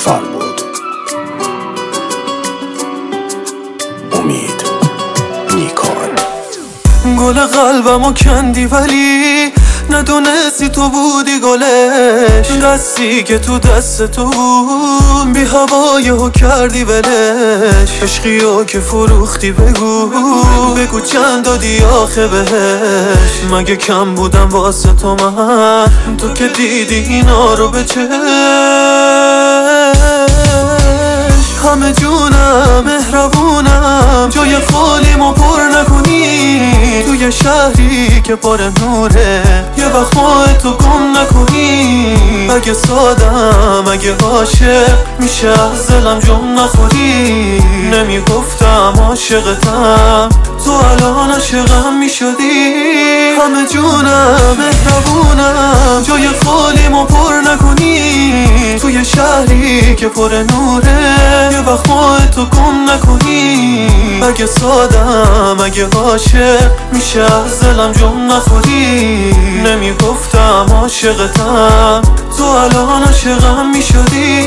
فربود امید نیکان. گل قلبمو کندی ولی ندونستی تو بودی گلش، دستی که تو دست تو بود بی هوایهو کردی ولش، عشقیو که فروختی بگو چند دادی آخه بهش، مگه کم بودم واسه تو من، تو که دیدی اینا رو به چشم. همه جونم مهربونم، جای خالیمو پر نکنی، توی شهری که پر نوره یه وقت ماه تو گم نکنی. اگه سادم اگه عاشق میشه از دلم جم نخوری، نمیگفتم عاشقتم تو الان عاشقم میشدی. همه جونم مهربونم، جای خالیمو پر نکنی، توی شهری که پر نوره یه وقت ماه تو گم نکنی. اگه سادم اگه عاشق میشه از دلم جم نخوری، نمیگفتم عاشقتم تو الان عاشقم میشدی.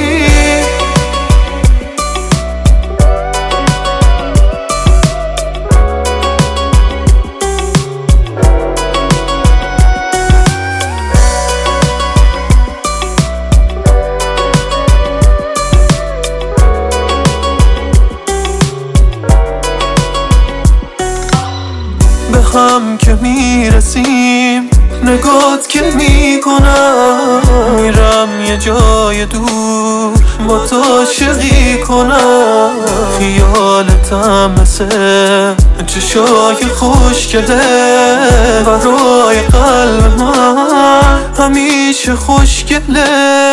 به هم که میرسیم نگات که میکنم، میرم یه جای دور با تو عاشقی کنم. خیالتم مثل چشای خوشگله برای قلب من همیشه خوشگله.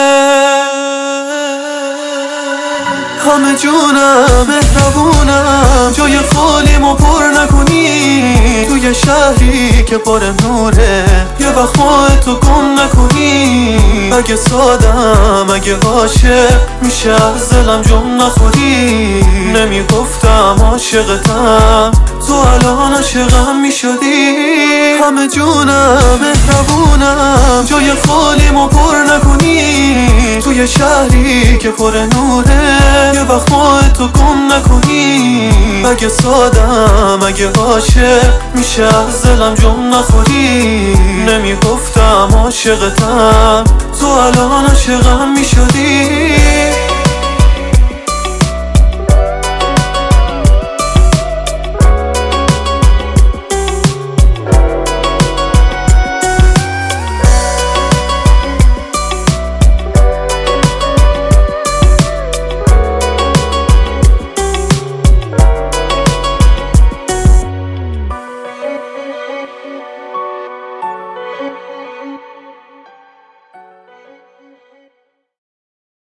همه جونم مهربونم، جای خالیمو پر نکنی، توی شهری که پر نوره یه وقت ماه تو گم نکنی. اگه سادم اگه عاشق میشه از دلم جم نخوری، نمیگفتم عاشقتم تو الان عاشقم میشدی. همه جونم مهربونم، جای خالیمو پر نکنی، توی شهری که پر نوره یه وقت ماه تو گم نکنی. اگه سادم اگه عاشق میشه از دلم جم نخوری، نمیگفتم عاشقتم تو الان عاشقم میشدی.